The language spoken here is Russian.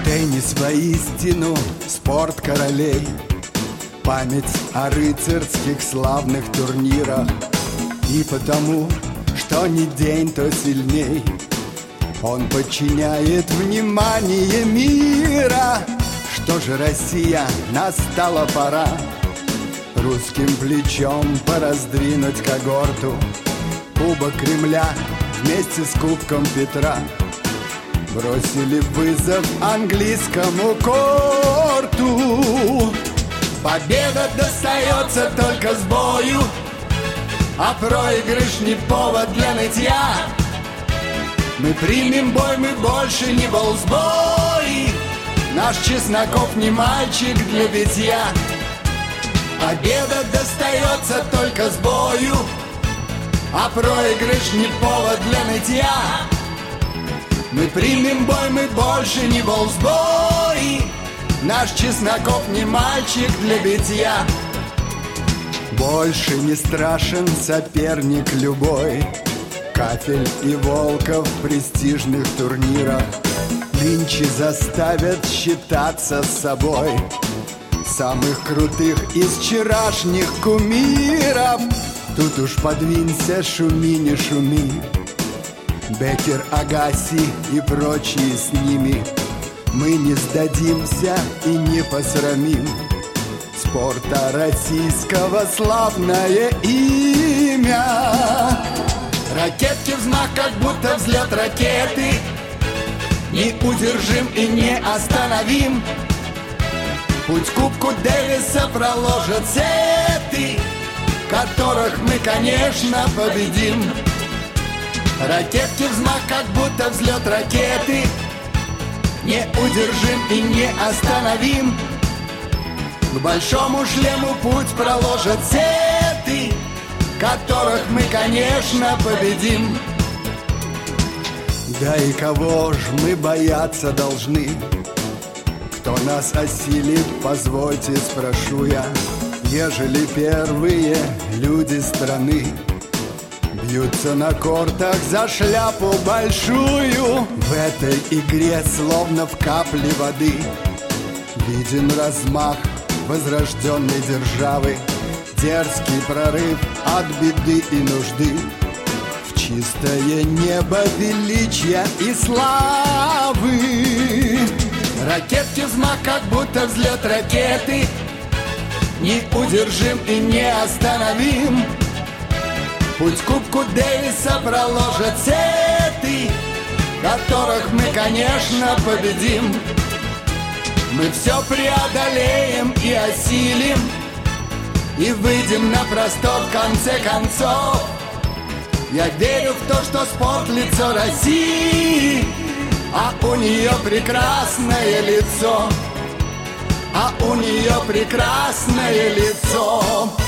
Теннис воистину спорт королей, память о рыцарских славных турнирах. И потому, что ни день, то сильней он подчиняет внимание мира. Что же, Россия, настала пора русским плечом пораздвинуть когорту. Кубок Кремля вместе с Кубком Петра бросили вызов английскому корту. Победа достается только с бою, а проигрыш не повод для нытья. Мы примем бой, мы больше не болсбой. Наш Чесноков не мальчик для битья. Победа достается только с бою, а проигрыш не повод для нытья. Мы примем бой, мы больше не болсбой. Наш Чесноков не мальчик для битья. Больше не страшен соперник любой, Кафель и Волков в престижных турнирах нынче заставят считаться с собой самых крутых из вчерашних кумиров. Тут уж подвинься, шуми, не шуми, Беккер, Агаси и прочие с ними. Мы не сдадимся и не посрамим спорта российского славное имя. Ракетки взмах, как будто взлет ракеты, не удержим и не остановим. Путь к Кубку Дэвиса проложат сеты, которых мы, конечно, победим. Ракетки взмах, как будто взлет ракеты, не удержим и не остановим. К большому шлему путь проложат сеты, которых мы, конечно, победим. Да и кого ж мы бояться должны? Кто нас осилит, позвольте, спрошу я, ежели первые люди страны бьются на кортах за шляпу большую. В этой игре, словно в капле воды, виден размах возрожденной державы, дерзкий прорыв от беды и нужды в чистое небо величия и славы. Ракетки взмах, как будто взлет ракеты, не удержим и не остановим. Путь к Кубку Дэвиса проложат сеты, которых мы, конечно, победим. Мы все преодолеем и осилим, и выйдем на простор в конце концов. Я верю в то, что спорт — лицо России, а у нее прекрасное лицо, а у нее прекрасное лицо.